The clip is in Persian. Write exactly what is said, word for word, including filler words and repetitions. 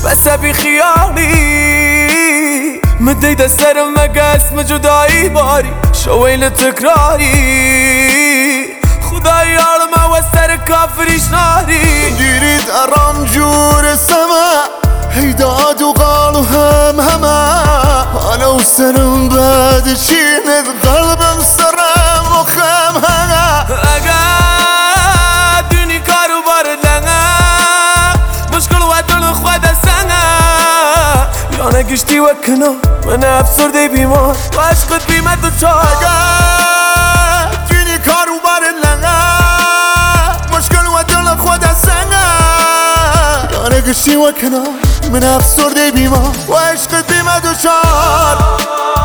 بس بی خیالی مدی دسترم مگه اسم جدایی باری شویل تکراری خدای عالمه و سر کافریش ناری گیرید اران جور سما هیداد و قال و هم همه انا و سرم بعد چیند قلبم سرم و خم همه اگه دونی کارو بارد لنگه مشکل و دل خود سنگه یا نگشتی و کنا من افسرده بیمار و عشقت بیمت دو چار اگه دونی کارو بارد لنگه مشکل و دل خود سنگه یا نگشتی و کنا من افسرده بیمار و عشقت بیمت دو چار